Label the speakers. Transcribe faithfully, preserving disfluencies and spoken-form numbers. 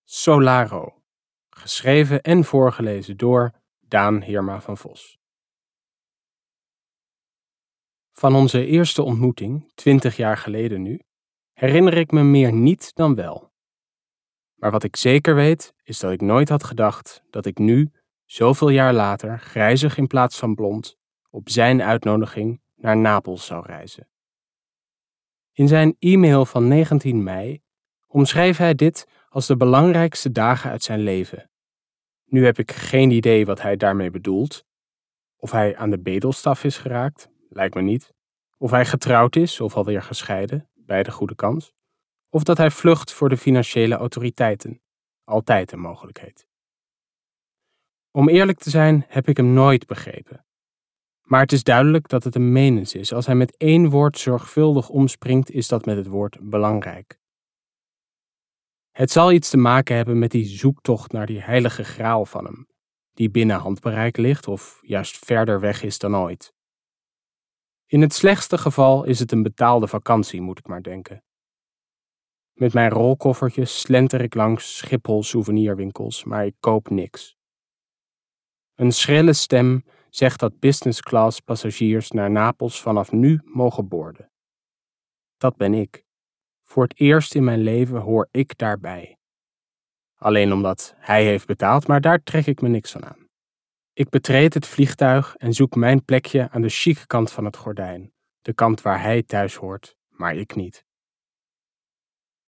Speaker 1: Solaro, geschreven en voorgelezen door Daan Heerma van Vos. Van onze eerste ontmoeting, twintig jaar geleden nu, herinner ik me meer niet dan wel. Maar wat ik zeker weet, is dat ik nooit had gedacht dat ik nu, zoveel jaar later, grijzig in plaats van blond, op zijn uitnodiging naar Napels zou reizen. In zijn e-mail van negentien mei omschreef hij dit als de belangrijkste dagen uit zijn leven. Nu heb ik geen idee wat hij daarmee bedoelt. Of hij aan de bedelstaf is geraakt, lijkt me niet. Of hij getrouwd is of alweer gescheiden, beide goede kans. Of dat hij vlucht voor de financiële autoriteiten, altijd een mogelijkheid. Om eerlijk te zijn heb ik hem nooit begrepen. Maar het is duidelijk dat het een menens is. Als hij met één woord zorgvuldig omspringt, is dat met het woord belangrijk. Het zal iets te maken hebben met die zoektocht naar die heilige graal van hem, die binnen handbereik ligt of juist verder weg is dan ooit. In het slechtste geval is het een betaalde vakantie, moet ik maar denken. Met mijn rolkoffertjes slenter ik langs Schiphol souvenirwinkels, maar ik koop niks. Een schrille stem zegt dat business class passagiers naar Napels vanaf nu mogen boorden. Dat ben ik. Voor het eerst in mijn leven hoor ik daarbij. Alleen omdat hij heeft betaald, maar daar trek ik me niks van aan. Ik betreed het vliegtuig en zoek mijn plekje aan de chique kant van het gordijn. De kant waar hij thuis hoort, maar ik niet.